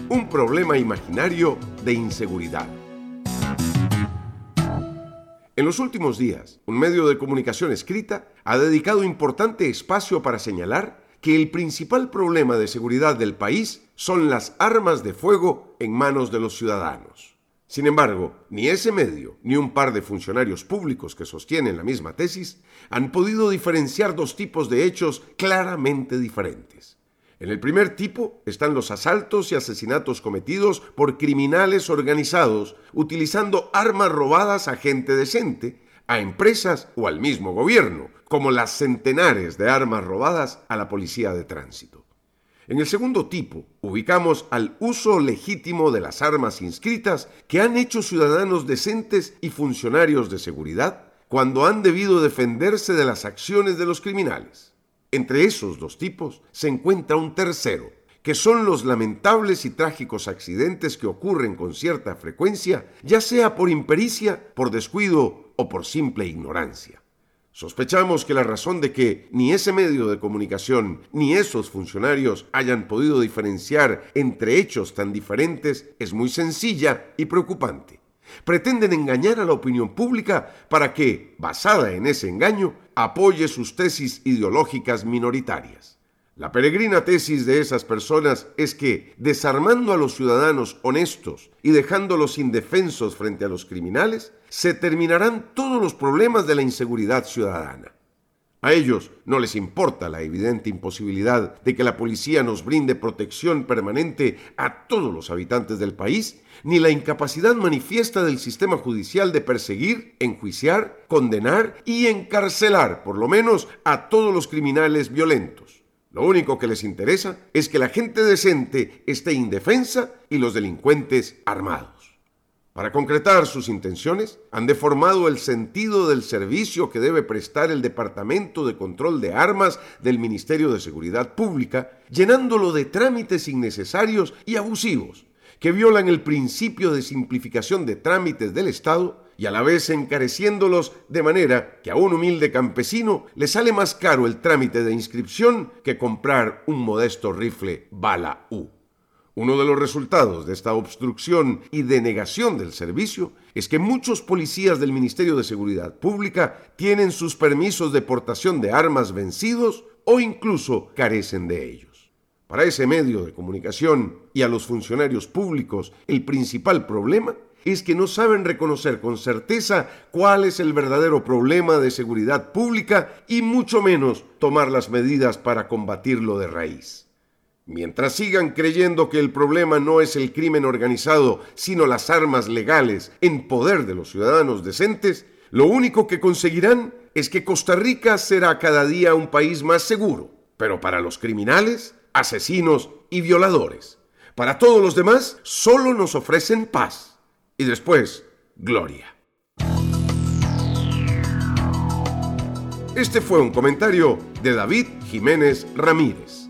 un problema imaginario de inseguridad. En los últimos días, un medio de comunicación escrita ha dedicado importante espacio para señalar que el principal problema de seguridad del país son las armas de fuego en manos de los ciudadanos. Sin embargo, ni ese medio ni un par de funcionarios públicos que sostienen la misma tesis han podido diferenciar dos tipos de hechos claramente diferentes. En el primer tipo están los asaltos y asesinatos cometidos por criminales organizados utilizando armas robadas a gente decente, a empresas o al mismo gobierno, como las centenares de armas robadas a la policía de tránsito. En el segundo tipo, ubicamos al uso legítimo de las armas inscritas que han hecho ciudadanos decentes y funcionarios de seguridad cuando han debido defenderse de las acciones de los criminales. Entre esos dos tipos se encuentra un tercero, que son los lamentables y trágicos accidentes que ocurren con cierta frecuencia, ya sea por impericia, por descuido o por simple ignorancia. Sospechamos que la razón de que ni ese medio de comunicación ni esos funcionarios hayan podido diferenciar entre hechos tan diferentes es muy sencilla y preocupante. Pretenden engañar a la opinión pública para que, basada en ese engaño, apoye sus tesis ideológicas minoritarias. La peregrina tesis de esas personas es que, desarmando a los ciudadanos honestos y dejándolos indefensos frente a los criminales, se terminarán todos los problemas de la inseguridad ciudadana. A ellos no les importa la evidente imposibilidad de que la policía nos brinde protección permanente a todos los habitantes del país, ni la incapacidad manifiesta del sistema judicial de perseguir, enjuiciar, condenar y encarcelar, por lo menos, a todos los criminales violentos. Lo único que les interesa es que la gente decente esté indefensa y los delincuentes armados. Para concretar sus intenciones, han deformado el sentido del servicio que debe prestar el Departamento de Control de Armas del Ministerio de Seguridad Pública, llenándolo de trámites innecesarios y abusivos, que violan el principio de simplificación de trámites del Estado y a la vez encareciéndolos de manera que a un humilde campesino le sale más caro el trámite de inscripción que comprar un modesto rifle bala U. Uno de los resultados de esta obstrucción y denegación del servicio es que muchos policías del Ministerio de Seguridad Pública tienen sus permisos de portación de armas vencidos o incluso carecen de ellos. Para ese medio de comunicación y a los funcionarios públicos, el principal problema es que no saben reconocer con certeza cuál es el verdadero problema de seguridad pública y mucho menos tomar las medidas para combatirlo de raíz. Mientras sigan creyendo que el problema no es el crimen organizado, sino las armas legales en poder de los ciudadanos decentes, lo único que conseguirán es que Costa Rica será cada día un país más seguro, pero para los criminales, asesinos y violadores. Para todos los demás, solo nos ofrecen paz y después, gloria. Este fue un comentario de David Jiménez Ramírez.